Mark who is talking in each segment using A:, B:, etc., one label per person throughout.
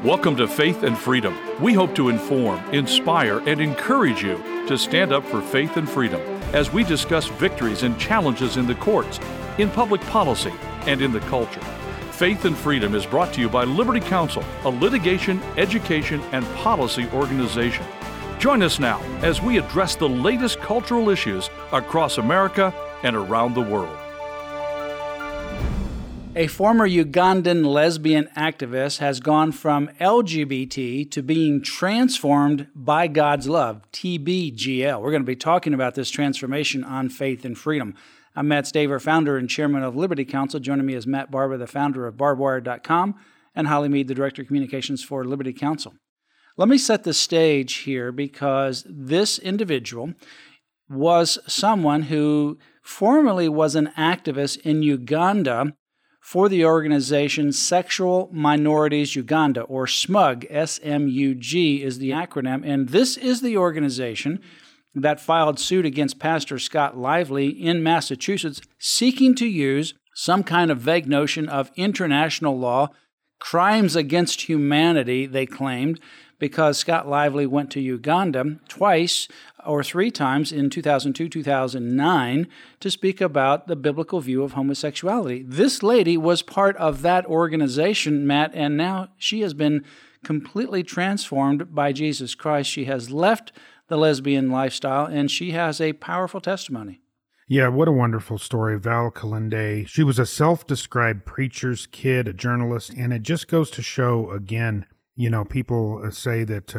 A: Welcome to Faith and Freedom. We hope to inform, inspire, and encourage you to stand up for faith and freedom as we discuss victories and challenges in the courts, in public policy, and in the culture. Faith and Freedom is brought to you by Liberty Counsel, a litigation, education, and policy organization. Join us now as we address the latest cultural issues across America and around the world.
B: A former Ugandan lesbian activist has gone from LGBT to being transformed by God's love, TBGL. We're going to be talking about this transformation on Faith and Freedom. I'm Matt Staver, founder and chairman of Liberty Counsel. Joining me is Matt Barber, the founder of barbedwire.com, and Holly Mead, the director of communications for Liberty Counsel. Let me set the stage here because this individual was someone who formerly was an activist in Uganda for the organization Sexual Minorities Uganda, or SMUG, S-M-U-G is the acronym, and this is the organization that filed suit against Pastor Scott Lively in Massachusetts, seeking to use some kind of vague notion of international law, crimes against humanity, they claimed, because Scott Lively went to Uganda twice or three times in 2002, 2009 to speak about the biblical view of homosexuality. This lady was part of that organization, Matt, and now she has been completely transformed by Jesus Christ. She has left the lesbian lifestyle, and she has a powerful testimony.
C: Yeah, what a wonderful story. Val Kalinde. She was a self-described preacher's kid, a journalist, and it just goes to show, again, people say that,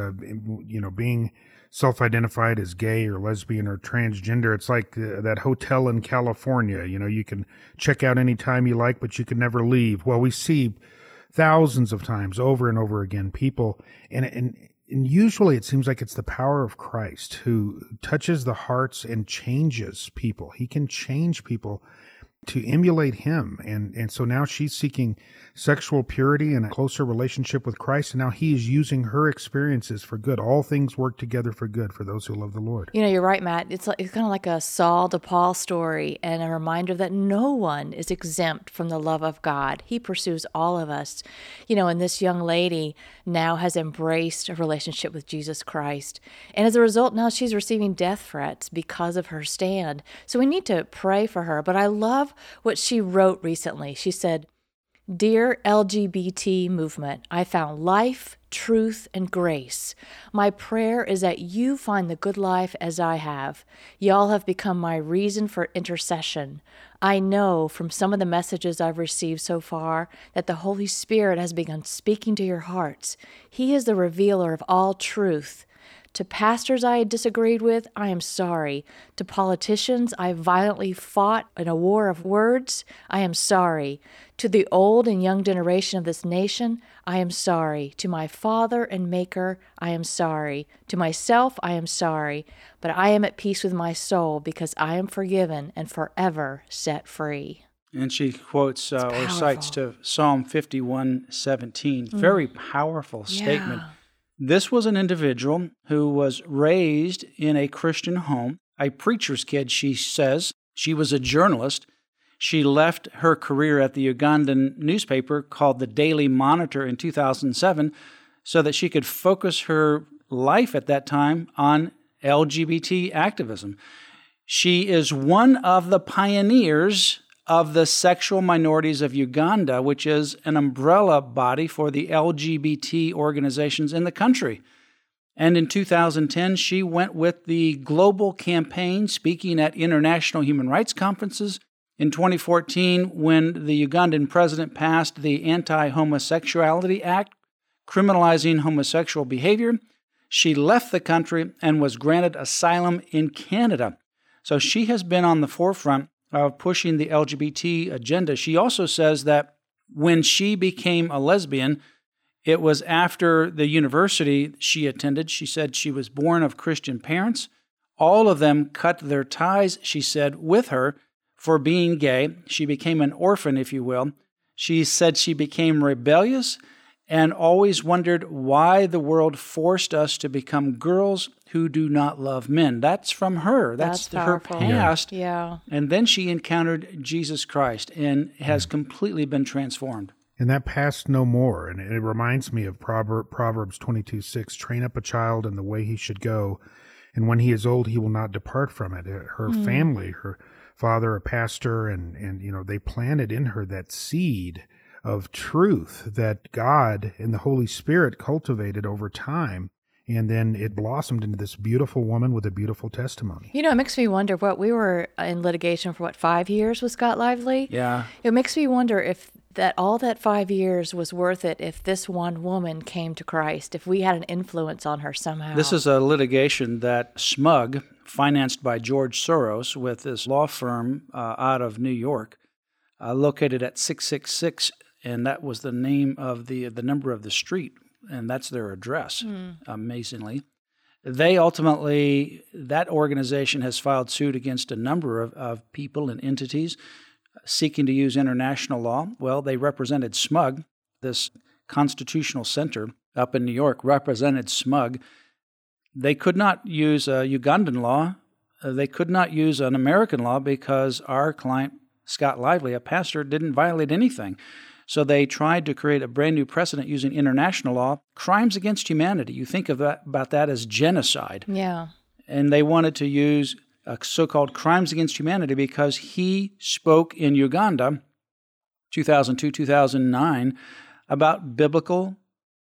C: being self-identified as gay or lesbian or transgender, it's like that hotel in California. You can check out anytime you like, but you can never leave. Well, we see thousands of times over and over again people, and usually it seems like it's the power of Christ who touches the hearts and changes people. He can change people to emulate him. And so now she's seeking sexual purity and a closer relationship with Christ. And now he is using her experiences for good. All things work together for good for those who love the Lord.
D: You're right, Matt. It's kind of like a Saul to Paul story and a reminder that no one is exempt from the love of God. He pursues all of us. And this young lady now has embraced a relationship with Jesus Christ. And as a result, now she's receiving death threats because of her stand. So we need to pray for her. But I love what she wrote recently. She said, "Dear LGBT movement, I found life, truth, and grace. My prayer is that you find the good life as I have. Y'all have become my reason for intercession. I know from some of the messages I've received so far that the Holy Spirit has begun speaking to your hearts. He is the revealer of all truth. To pastors I disagreed with, I am sorry. To politicians I violently fought in a war of words, I am sorry. To the old and young generation of this nation, I am sorry. To my Father and Maker, I am sorry. To myself, I am sorry. But I am at peace with my soul because I am forgiven and forever set free."
B: And she quotes or cites to Psalm 51:17. Very powerful statement.
D: Yeah.
B: This was an individual who was raised in a Christian home, a preacher's kid, she says. She was a journalist. She left her career at the Ugandan newspaper called the Daily Monitor in 2007 so that she could focus her life at that time on LGBT activism. She is one of the pioneers of the Sexual Minorities of Uganda, which is an umbrella body for the LGBT organizations in the country. And in 2010, she went with the global campaign, speaking at international human rights conferences. In 2014, when the Ugandan president passed the Anti-Homosexuality Act, criminalizing homosexual behavior, she left the country and was granted asylum in Canada. So she has been on the forefront of pushing the LGBT agenda. She also says that when she became a lesbian, it was after the university she attended. She said she was born of Christian parents. All of them cut their ties, she said, with her for being gay. She became an orphan, if you will. She said she became rebellious and always wondered why the world forced us to become girls who do not love men. That's from her. That's her past.
D: Yeah.
B: And then she encountered Jesus Christ and has completely been transformed.
C: And that passed no more. And it reminds me of Proverbs 22:6, train up a child in the way he should go, and when he is old, he will not depart from it. Her family, her father, a pastor, and they planted in her that seed of truth that God and the Holy Spirit cultivated over time. And then it blossomed into this beautiful woman with a beautiful testimony.
D: It makes me wonder we were in litigation for 5 years with Scott Lively?
B: Yeah.
D: It makes me wonder if all that 5 years was worth it if this one woman came to Christ, if we had an influence on her somehow.
B: This is a litigation that SMUG, financed by George Soros with this law firm out of New York, located at 666, and that was the name of the number of the street. And that's their address, amazingly. They ultimately, that organization has filed suit against a number of people and entities seeking to use international law. Well, they represented SMUG, this constitutional center up in New York, represented SMUG. They could not use a Ugandan law. They could not use an American law because our client, Scott Lively, a pastor, didn't violate anything. So they tried to create a brand new precedent using international law, crimes against humanity. You think about that as genocide.
D: Yeah.
B: And they wanted to use so-called crimes against humanity because he spoke in Uganda, 2002, 2009, about biblical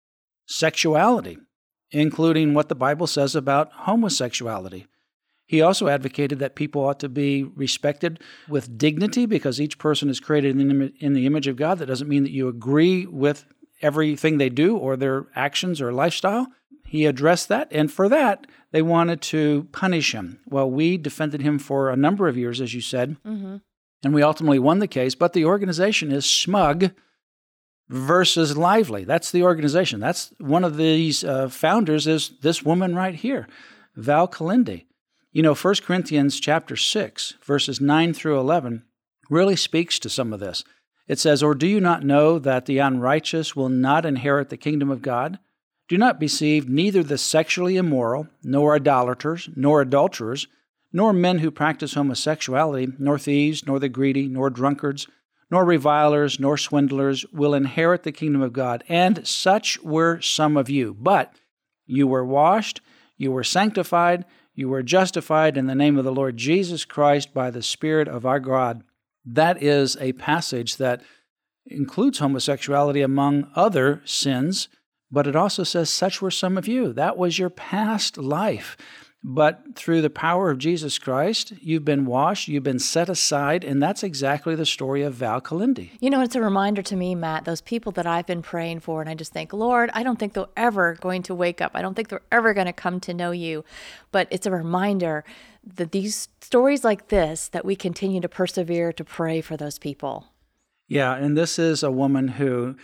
B: sexuality, including what the Bible says about homosexuality. He also advocated that people ought to be respected with dignity because each person is created in the image of God. That doesn't mean that you agree with everything they do or their actions or lifestyle. He addressed that, and for that, they wanted to punish him. Well, we defended him for a number of years, as you said, and we ultimately won the case, but the organization is SMUG versus Lively. That's the organization. That's one of these founders is this woman right here, Val Kalindi. 1 Corinthians chapter 6, verses 9 through 11, really speaks to some of this. It says, "Or do you not know that the unrighteous will not inherit the kingdom of God? Do not be deceived, neither the sexually immoral, nor idolaters, nor adulterers, nor men who practice homosexuality, nor thieves, nor the greedy, nor drunkards, nor revilers, nor swindlers will inherit the kingdom of God. And such were some of you. But you were washed, you were sanctified, you were justified in the name of the Lord Jesus Christ by the Spirit of our God." That is a passage that includes homosexuality among other sins, but it also says, such were some of you. That was your past life. But through the power of Jesus Christ, you've been washed, you've been set aside, and that's exactly the story of Val Kalindi.
D: It's a reminder to me, Matt, those people that I've been praying for, and I just think, Lord, I don't think they're ever going to wake up. I don't think they're ever going to come to know you. But it's a reminder that these stories like this, that we continue to persevere to pray for those people.
B: Yeah, and this is a woman who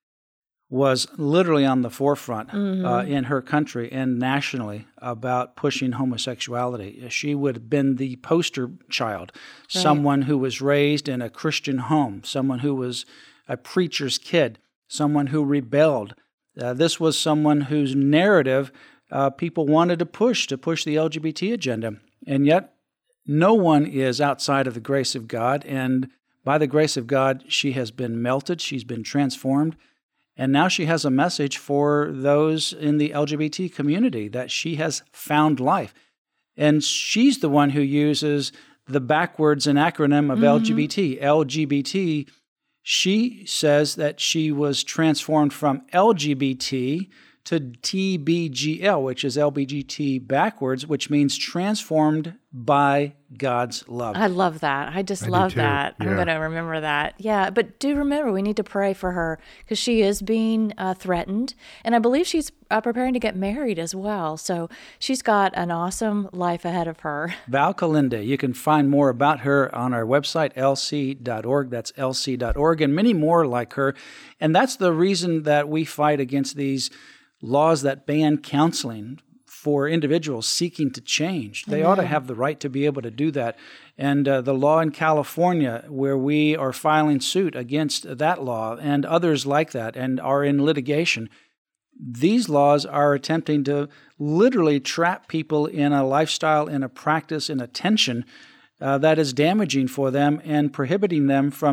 B: was literally on the forefront in her country and nationally about pushing homosexuality. She would have been the poster child, someone who was raised in a Christian home, someone who was a preacher's kid, someone who rebelled. This was someone whose narrative people wanted to push the LGBT agenda. And yet, no one is outside of the grace of God. And by the grace of God, she has been melted. She's been transformed. And now she has a message for those in the LGBT community that she has found life. And she's the one who uses the backwards and acronym of LGBT. LGBT, she says that she was transformed from LGBT to TBGL, which is LBGT backwards, which means transformed by God's love.
D: I love that. I love that. Yeah. I'm going to remember that. Yeah, but do remember, we need to pray for her because she is being threatened, and I believe she's preparing to get married as well. So she's got an awesome life ahead of her.
B: Val Kalindi. You can find more about her on our website, lc.org. That's lc.org, and many more like her. And that's the reason that we fight against these laws that ban counseling for individuals seeking to change. They ought to have the right to be able to do that. And the law in California, where we are filing suit against that law and others like that and are in litigation, these laws are attempting to literally trap people in a lifestyle, in a practice, in a tension that is damaging for them and prohibiting them from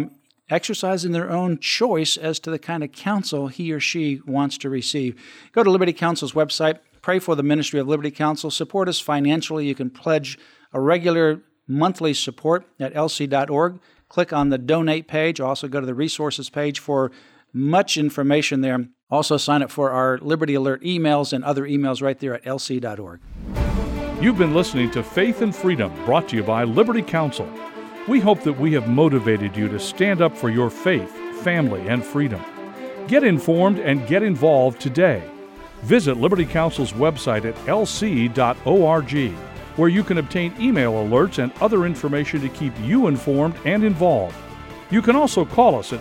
B: exercising their own choice as to the kind of counsel he or she wants to receive. Go to Liberty Counsel's website, pray for the ministry of Liberty Counsel, support us financially. You can pledge a regular monthly support at lc.org. Click on the donate page. Also go to the resources page for much information there. Also sign up for our Liberty Alert emails and other emails right there at lc.org.
A: You've been listening to Faith and Freedom, brought to you by Liberty Counsel. We hope that we have motivated you to stand up for your faith, family, and freedom. Get informed and get involved today. Visit Liberty Counsel's website at lc.org, where you can obtain email alerts and other information to keep you informed and involved. You can also call us at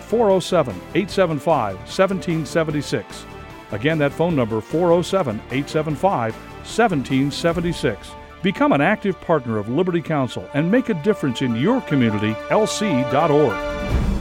A: 407-875-1776. Again, that phone number, 407-875-1776. Become an active partner of Liberty Counsel and make a difference in your community, lc.org.